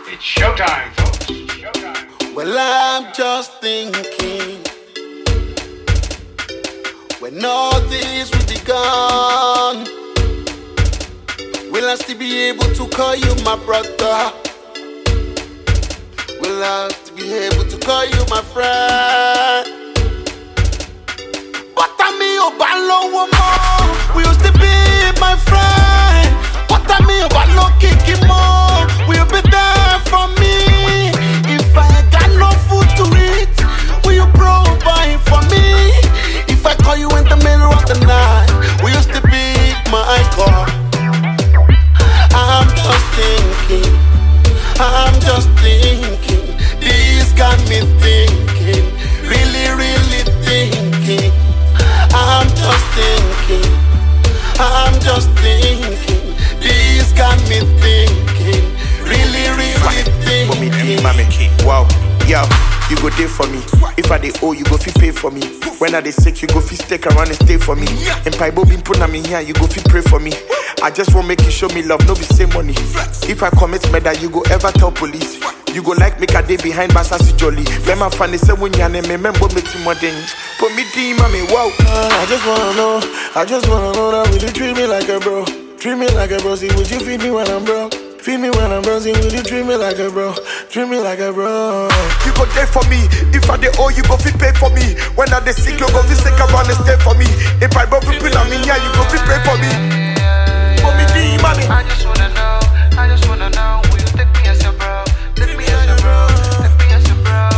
It's showtime, folks. Showtime. Well, I'm just thinking, when all this will be gone, will I still be able to call you my brother? Will I still be able to call you my friend? What I mean about no more, will you still be my friend? What I mean about no kicking more, will you be there for me? If I got no food to eat, will you provide for me? If I call you in the middle of the night, will you still be my call? I'm just thinking, this got me thinking, really thinking. I'm just thinking, this got me thinking, really thinking. Wow, yo, you go there for me. If I dey owe, you go fi pay for me. When I dey sick, you go fi stick around and stay for me. And Paibo been put me here, you go fi pray for me. I just want make you show me love, no be same money. If I commit murder, you go ever tell police. You go like make a day behind Masasi Jolly. Let my fan say when you name remember me timoding. Put me team, mommy, wow. I just wanna know that will you treat me like a bro? Treat me like a bro, see would you feed me when I'm broke? Feed me when I'm broke, see will you treat me like a bro? Treat me like a bro. You go there for me. If I dey owe, you go fi pay for me. When I dey sick, you go fi stick around and stay for me. If I broke people on me here, you go fi pray for me. Put me team, mommy. I just wanna know, will you take me as your bro? Take me as your bro, take me as your bro.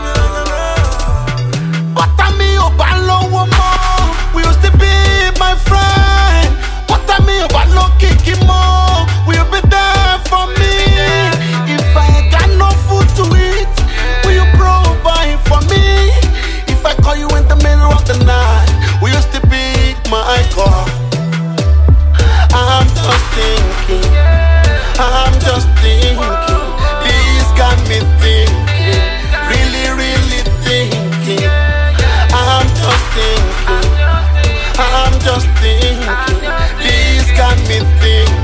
What I mean about no more, will you still be my friend? What I mean about no kicking more, will you be there for me? If I ain't got no food to eat, will you provide for me? If I call you in the middle of the night, will you still pick my call? I'm just thinking, this got me thinking, really thinking. I'm just thinking, this got me thinking.